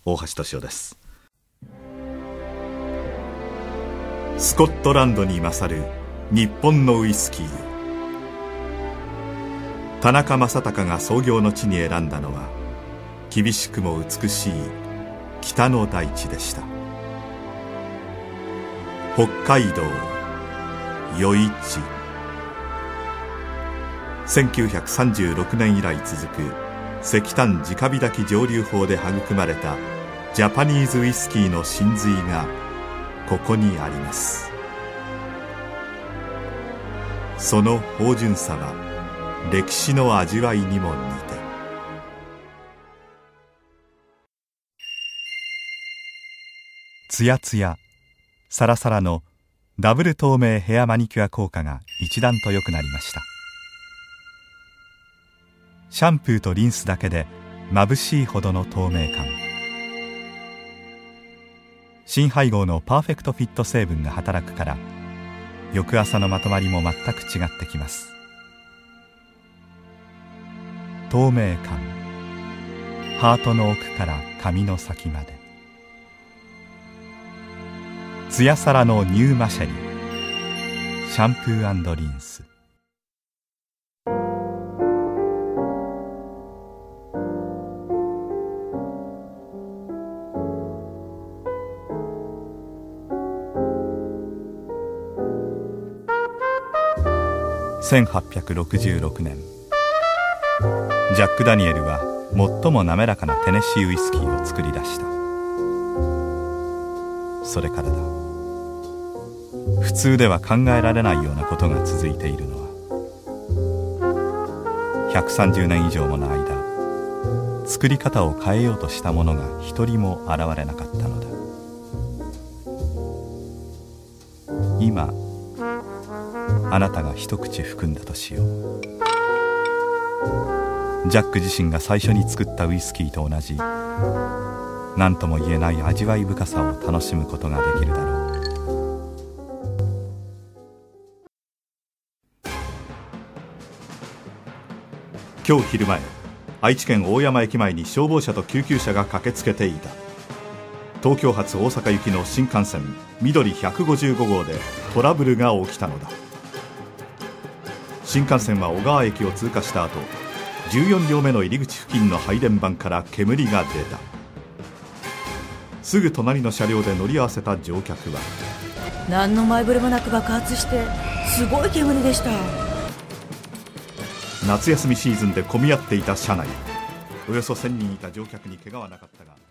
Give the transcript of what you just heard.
大橋俊夫です。スコットランドに勝る日本のウイスキーを、田中正隆が創業の地に選んだのは厳しくも美しい北の大地でした。北海道余市。1936年以来続く石炭直火炊き蒸留法で育まれたジャパニーズウイスキーの真髄がここにあります。その芳醇さは歴史の味わいにも似て、ツヤツヤサラサラのダブル透明ヘアマニキュア効果が一段と良くなりました。シャンプーとリンスだけで眩しいほどの透明感。新配合のパーフェクトフィット成分が働くから翌朝のまとまりも全く違ってきます。透明感、ハートの奥から髪の先まで。ツヤサラのニューマシェリー、シャンプー&リンス。1866年、ジャック・ダニエルは最も滑らかなテネシーウイスキーを作り出した。それからだ。普通では考えられないようなことが続いているのは、130年以上もの間作り方を変えようとした者が一人も現れなかったのだ。今あなたが一口含んだとしよう。ジャック自身が最初に作ったウイスキーと同じ何とも言えない味わい深さを楽しむことができるだろう。今日昼前、愛知県大山駅前に消防車と救急車が駆けつけていた。東京発大阪行きの新幹線緑155号でトラブルが起きたのだ。新幹線は小川駅を通過した後、14両目の入り口付近の配電盤から煙が出た。すぐ隣の車両で乗り合わせた乗客は、 何の前触れもなく爆発してすごい煙でした。 夏休みシーズンで混み合っていた車内、およそ1000人いた乗客に怪我はなかったが、